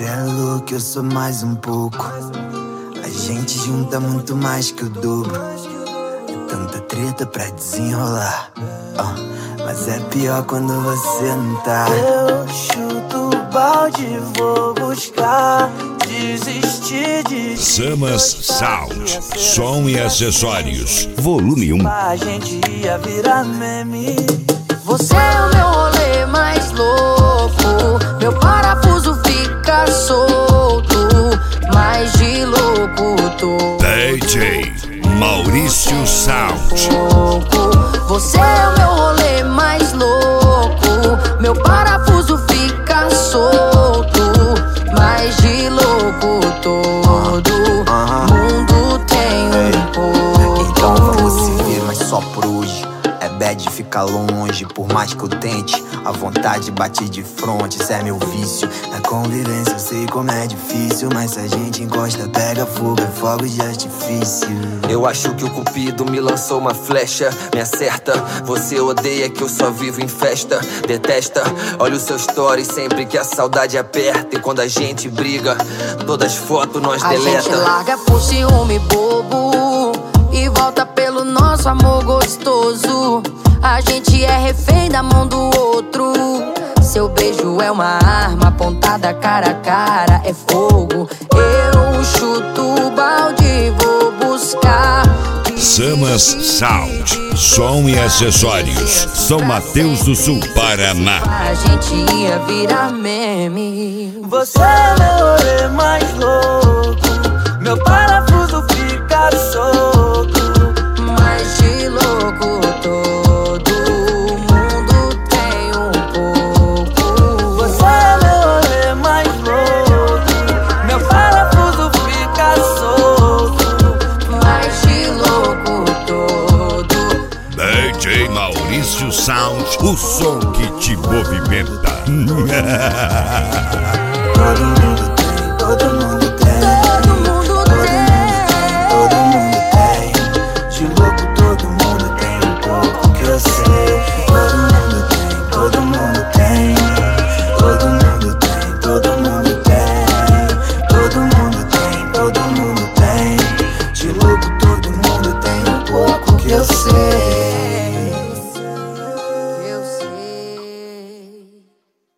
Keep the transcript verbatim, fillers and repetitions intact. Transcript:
Você é louco, eu sou mais um pouco. A gente junta muito mais que o dobro. É tanta treta pra desenrolar, oh, mas é pior quando você não tá. Eu chuto o balde, vou buscar desistir de Samas Sound, som e acessórios, volume um. A gente ia virar meme. Você é o meu rolê mais louco, meu parafuso fica solto, mais de louco tô. D J Maurício Sound. Você é o meu rolê mais louco, meu parafuso fica solto, mais de louco todo. Mundo tem um pouco. Então vamos se ver, mas só por hoje. É bad ficar longe, por mais que eu tente. A vontade bate de frente, isso é meu vício. Na convivência eu sei como é difícil, mas se a gente encosta, pega fogo, é fogo de artifício. Eu acho que o cupido me lançou uma flecha, me acerta. Você odeia que eu só vivo em festa, detesta. Olha o seu story sempre que a saudade aperta. E quando a gente briga, todas as fotos nós deleta. A gente larga por ciúme bobo e volta pelo nosso amor gostoso. A gente é refém da mão do outro. Seu beijo é uma arma apontada cara a cara, é fogo. Eu chuto o balde, vou buscar. Samas Sound, som e acessórios, São Mateus do Sul, Paraná. A gente ia virar meme. Você é meu rolê mais louco, meu parafuso fica solto, mais de louco todo mundo tem um pouco. Você é meu rolê mais louco, meu parafuso fica solto, mais de louco todo. D J Maurício Sound, o som que te movimenta. todo mundo tem, todo mundo